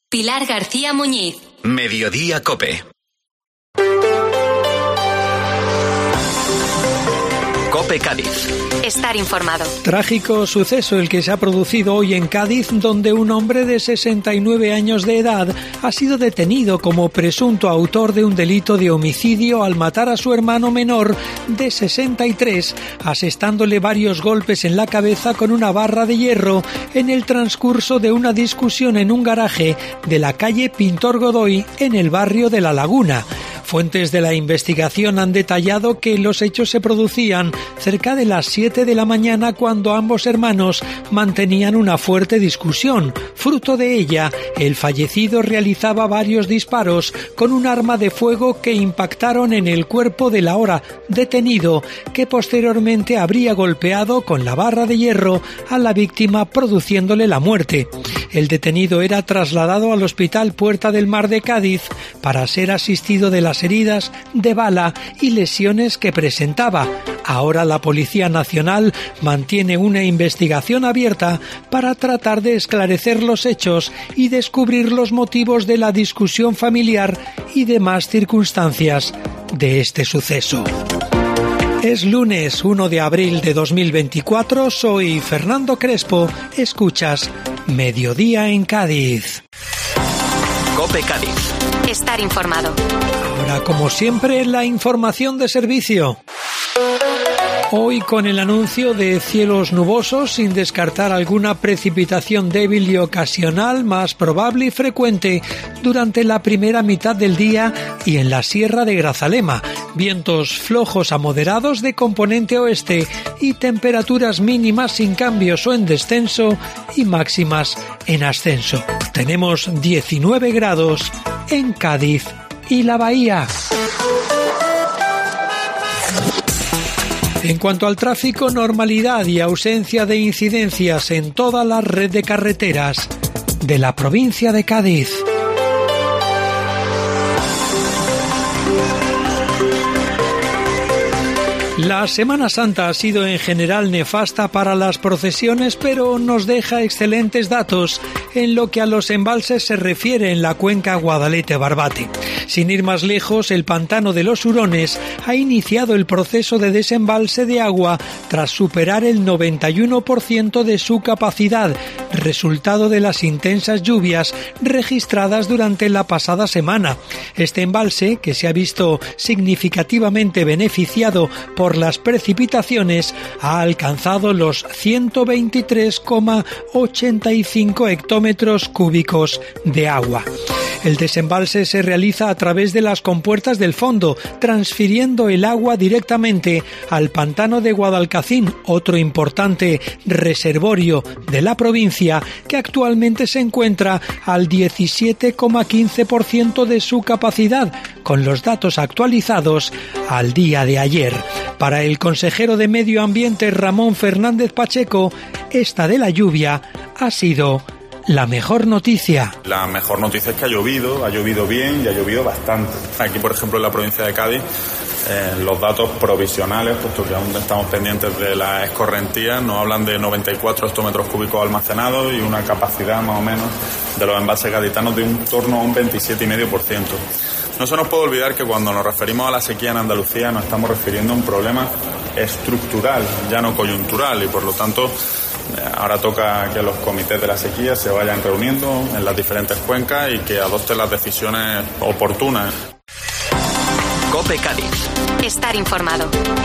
Pilar García Muñiz. Mediodía COPE. COPE Cádiz. Estar informado. Trágico suceso el que se ha producido hoy en Cádiz, donde un hombre de 69 años de edad ha sido detenido como presunto autor de un delito de homicidio al matar a su hermano menor de 63, asestándole varios golpes en la cabeza con una barra de hierro en el transcurso de una discusión en un garaje de la calle Pintor Godoy en el barrio de La Laguna. Fuentes de la investigación han detallado que los hechos se producían cerca de las 7 de la mañana cuando ambos hermanos mantenían una fuerte discusión. Fruto de ella, el fallecido realizaba varios disparos con un arma de fuego que impactaron en el cuerpo del ahora detenido, que posteriormente habría golpeado con la barra de hierro a la víctima, produciéndole la muerte. El detenido era trasladado al Hospital Puerta del Mar de Cádiz para ser asistido de las heridas de bala y lesiones que presentaba. Ahora la Policía Nacional mantiene una investigación abierta para tratar de esclarecer los hechos y descubrir los motivos de la discusión familiar y demás circunstancias de este suceso. Es lunes 1 de abril de 2024, soy Fernando Crespo, escuchas Mediodía en Cádiz. COPE Cádiz. Estar informado. Ahora, como siempre, la información de servicio. Hoy con el anuncio de cielos nubosos, sin descartar alguna precipitación débil y ocasional, más probable y frecuente durante la primera mitad del día y en la Sierra de Grazalema. Vientos flojos a moderados de componente oeste y temperaturas mínimas sin cambios o en descenso y máximas en ascenso. Tenemos 19 grados en Cádiz y la Bahía. En cuanto al tráfico, normalidad y ausencia de incidencias en toda la red de carreteras de la provincia de Cádiz. La Semana Santa ha sido en general nefasta para las procesiones, pero nos deja excelentes datos en lo que a los embalses se refiere en la cuenca Guadalete-Barbate. Sin ir más lejos, el pantano de los Hurones ha iniciado el proceso de desembalse de agua tras superar el 91% de su capacidad, resultado de las intensas lluvias registradas durante la pasada semana. Este embalse, que se ha visto significativamente beneficiado por las precipitaciones, ha alcanzado los 123,85 hectómetros cúbicos de agua. El desembalse se realiza a través de las compuertas del fondo, transfiriendo el agua directamente al pantano de Guadalcacín, otro importante reservorio de la provincia que actualmente se encuentra al 17,15% de su capacidad, con los datos actualizados al día de ayer. Para el consejero de Medio Ambiente Ramón Fernández Pacheco, esta de la lluvia ha sido la mejor noticia. La mejor noticia es que ha llovido bien y ha llovido bastante. Aquí, por ejemplo, en la provincia de Cádiz, los datos provisionales, puesto que aún estamos pendientes de la escorrentía, nos hablan de 94 hectómetros cúbicos almacenados y una capacidad más o menos de los embalses gaditanos de un torno a un 27,5%. No se nos puede olvidar que cuando nos referimos a la sequía en Andalucía nos estamos refiriendo a un problema estructural, ya no coyuntural, y por lo tanto ahora toca que los comités de la sequía se vayan reuniendo en las diferentes cuencas y que adopten las decisiones oportunas. COPE Cádiz. Estar informado.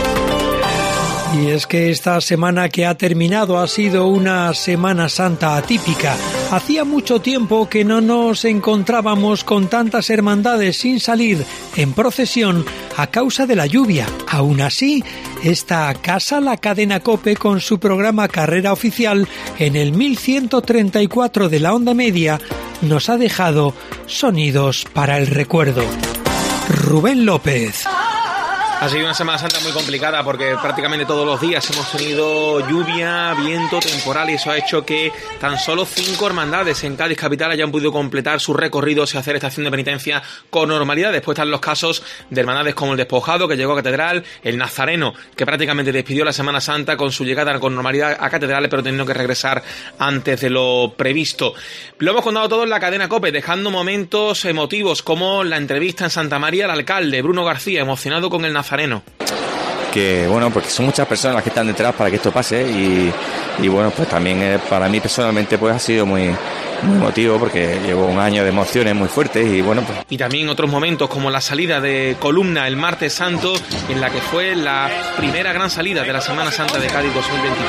Y es que esta semana que ha terminado ha sido una Semana Santa atípica. Hacía mucho tiempo que no nos encontrábamos con tantas hermandades sin salir en procesión a causa de la lluvia. Aún así, esta casa, la cadena COPE, con su programa Carrera Oficial en el 1134 de la onda media, nos ha dejado sonidos para el recuerdo. Rubén López. Ha sido una Semana Santa muy complicada porque prácticamente todos los días hemos tenido lluvia, viento, temporal, y eso ha hecho que tan solo 5 hermandades en Cádiz capital hayan podido completar sus recorridos y hacer esta acción de penitencia con normalidad. Después están los casos de hermandades como el Despojado, que llegó a Catedral, el Nazareno, que prácticamente despidió la Semana Santa con su llegada con normalidad a Catedral, pero teniendo que regresar antes de lo previsto. Lo hemos contado todo en la cadena COPE, dejando momentos emotivos como la entrevista en Santa María al alcalde Bruno García, emocionado con el Nazareno. Que bueno, porque son muchas personas las que están detrás para que esto pase y bueno, pues también para mí personalmente pues ha sido muy emotivo porque llevo un año de emociones muy fuertes y bueno pues. Y también otros momentos como la salida de Columna el martes santo, en la que fue la primera gran salida de la Semana Santa de Cádiz 2021.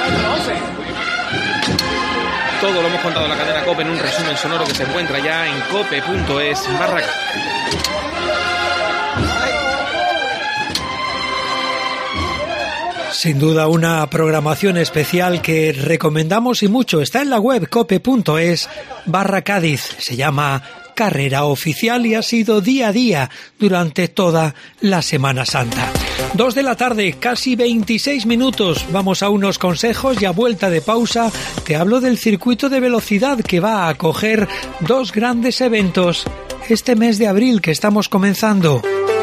Todo lo hemos contado en la cadena COPE en un resumen sonoro que se encuentra ya en cope.es/. Sin duda una programación especial que recomendamos y mucho. Está en la web cope.es/Cádiz. Se llama Carrera Oficial y ha sido día a día durante toda la Semana Santa. 2 de la tarde, casi 26 minutos. Vamos a unos consejos y a vuelta de pausa te hablo del circuito de velocidad que va a acoger 2 grandes eventos este mes de abril que estamos comenzando.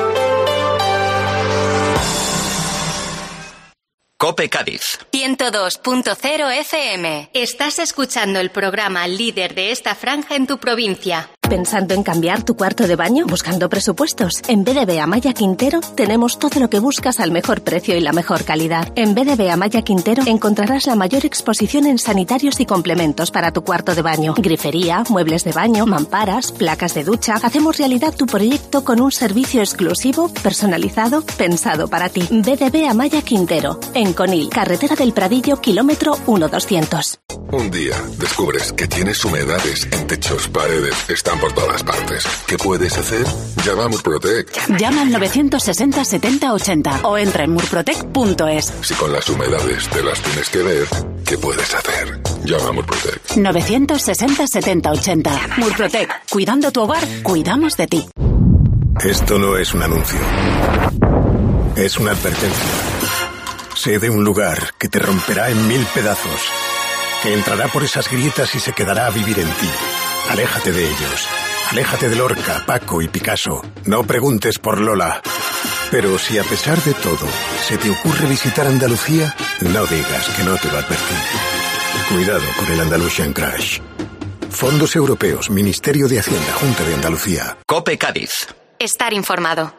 COPE Cádiz 102.0 FM. Estás escuchando el programa líder de esta franja en tu provincia. ¿Pensando en cambiar tu cuarto de baño? ¿Buscando presupuestos? En BDB Amaya Quintero tenemos todo lo que buscas al mejor precio y la mejor calidad. En BDB Amaya Quintero encontrarás la mayor exposición en sanitarios y complementos para tu cuarto de baño. Grifería, muebles de baño, mamparas, placas de ducha. Hacemos realidad tu proyecto con un servicio exclusivo, personalizado, pensado para ti. BDB Amaya Quintero, en Conil, carretera del Pradillo, kilómetro 1200. Un día descubres que tienes humedades en techos, paredes, están por todas partes. ¿Qué puedes hacer? Llama a Murprotec. Llama al 960 70 80 o entra en murprotec.es. Si con las humedades te las tienes que ver, ¿qué puedes hacer? Llama a Murprotec. 960 70 80. Murprotec. Cuidando tu hogar, cuidamos de ti. Esto no es un anuncio. Es una advertencia. Sé de un lugar que te romperá en 1000 pedazos, que entrará por esas grietas y se quedará a vivir en ti. Aléjate de ellos. Aléjate de Lorca, Paco y Picasso. No preguntes por Lola. Pero si a pesar de todo se te ocurre visitar Andalucía, no digas que no te lo advertí. Cuidado con el Andalusian Crash. Fondos Europeos, Ministerio de Hacienda, Junta de Andalucía. COPE Cádiz. Estar informado.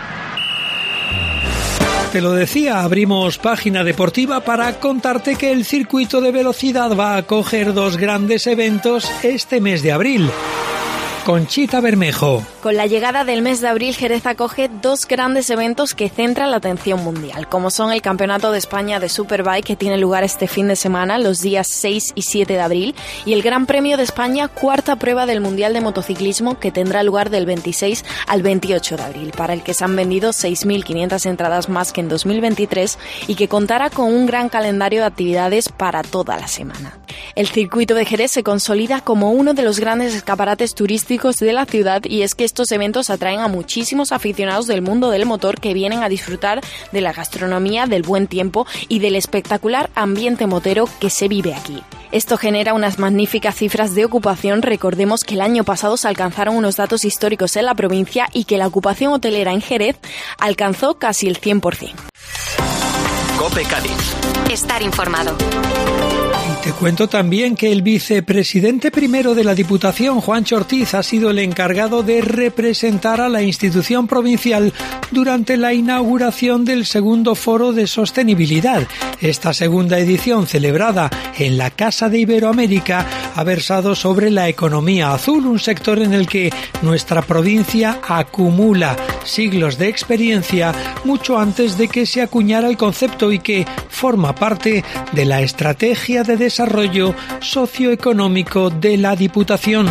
Te lo decía, abrimos página deportiva para contarte que el circuito de velocidad va a acoger 2 grandes eventos este mes de abril. Conchita Bermejo. Con la llegada del mes de abril, Jerez acoge 2 grandes eventos que centran la atención mundial, como son el Campeonato de España de Superbike, que tiene lugar este fin de semana, los días 6 y 7 de abril, y el Gran Premio de España, 4ª prueba del Mundial de Motociclismo, que tendrá lugar del 26 al 28 de abril, para el que se han vendido 6.500 entradas más que en 2023 y que contará con un gran calendario de actividades para toda la semana. El circuito de Jerez se consolida como uno de los grandes escaparates turísticos de la ciudad, y es que estos eventos atraen a muchísimos aficionados del mundo del motor que vienen a disfrutar de la gastronomía, del buen tiempo y del espectacular ambiente motero que se vive aquí. Esto genera unas magníficas cifras de ocupación. Recordemos que el año pasado se alcanzaron unos datos históricos en la provincia y que la ocupación hotelera en Jerez alcanzó casi el 100%. COPE Cádiz. Estar informado. Te cuento también que el vicepresidente primero de la Diputación, Juancho Ortiz, ha sido el encargado de representar a la institución provincial durante la inauguración del segundo Foro de Sostenibilidad. Esta segunda edición, celebrada en la Casa de Iberoamérica, ha versado sobre la economía azul, un sector en el que nuestra provincia acumula siglos de experiencia mucho antes de que se acuñara el concepto y que forma parte de la estrategia de desarrollo socioeconómico de la Diputación.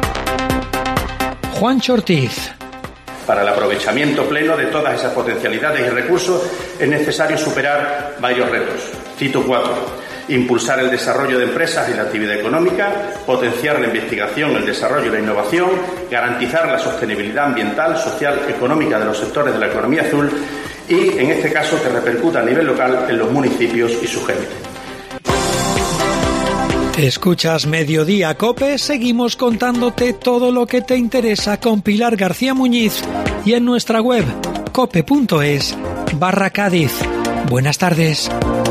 Juancho Ortiz. Para el aprovechamiento pleno de todas esas potencialidades y recursos es necesario superar varios retos. Cito 4. Impulsar el desarrollo de empresas y la actividad económica, potenciar la investigación, el desarrollo y la innovación, garantizar la sostenibilidad ambiental, social, económica de los sectores de la economía azul y, en este caso, que repercuta a nivel local en los municipios y su gente. Escuchas Mediodía Cope, seguimos contándote todo lo que te interesa con Pilar García Muñiz y en nuestra web cope.es/Cádiz. Buenas tardes.